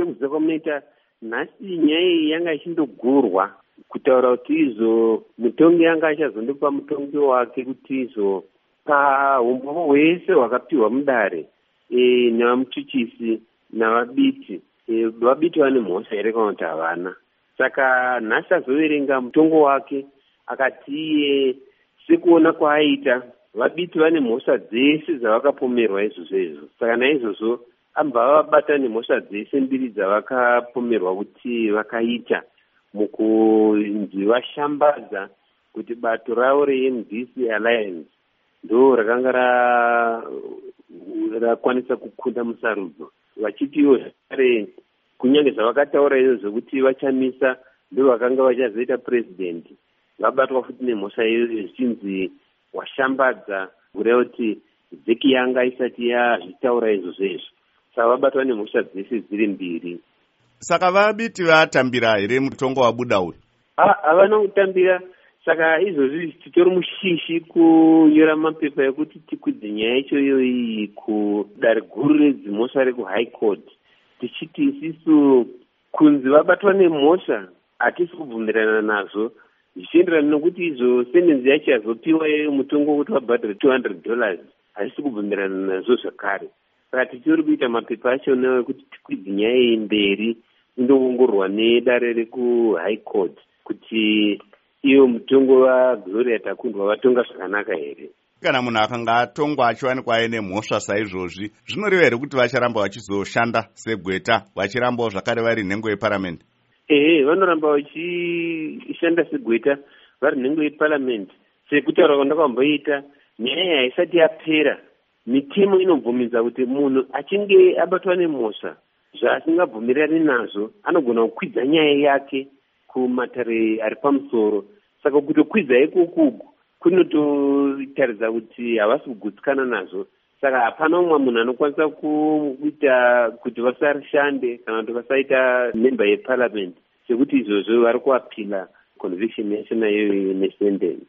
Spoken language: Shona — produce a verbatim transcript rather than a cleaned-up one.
sekuziva kwamunoita nhasi nyaya iyi yanga ichindogurwa kutaura kuti izo mutongi yanga achazondopa mutongi wake kuti izo pahumbovo hwese hwakapiwa mudare e, navamuchuchisi navabiti e, vabiti vane mhosva here kana kuti havana. Saka nhasi azoverenga mutongo wake akati iye sekuona kwaaita vabiti vane mhosva dzese dzavakapomerwa izvozvo izvo. Saka naizvozvo ambva vabata nemhosva dzese mbiri dzavakapomerwa kuti vakaita mukunzi vashambadza kuti bato ravo reM D C Alliance ndo rakanga rakwanisa kukunda musarudzo, vachitiwo zvakare kunyange zvavakataura izvo zvokuti vachamisa ndo vakanga vachazoita purezidendi, vabatwa futi nemhosva iyoyo zvichinzi washambadza kureva kuti dzeki yanga isati yazvitaura izvozvo izvo. Saka vabatwa nemhosva dzese dziri mbiri. Saka vabiti vatambira here mutongo wabuda uyu? Havana kutambira. Saka izvozvi titori mushishi kunyora mapepa ekuti tikwidze nyaya yacho iyoyi kudare guru redzimhosva rekuhigh court, tichiti isisu kunzi vabatwa nemhosva hatisi kubvumirana nazvo, zvichienderana nokuti izvo sentenzi yacho yazopiwa mutongo wekuti vabhadhare two hundred dollars hatisi kubvumirana nazvo zvakare. Saka tichiri kuita mapepa acho ekuti tikwidze nyaya iyi mberi indoongororwa nedare rekuhigh court kuti iyo mutongo waGloria Takundwa vatonga zvakanaka here. Kana munhu akanga atongwa achiwanikwa aine mhosva saizvozvi, zvinoreva here kuti vacharamba vachizoshanda segweta, vachirambawo zvakare vari nhengo yeparamende? Ehe, vanoramba vachishanda segweta vari nhengo yeparamende. Sekutaura kwandakamboita, nyaya haisati yapera, mitemo inobvumidza kuti munhu achinge abatwa nemhosva zvaasingabvumirani nazvo anogona kukwidza nyaya yake kumatare ari pamusoro. Saka kutokwidza ikokuku kunototaridza kuti havasi kugutsikana nazvo. Saka hapana umwe munhu anokwanisa kuita kuti vasashande kana kuti vasaita member yeparliament, sekuti izvozvo vari kuapila conviction yacho nayo nesentence.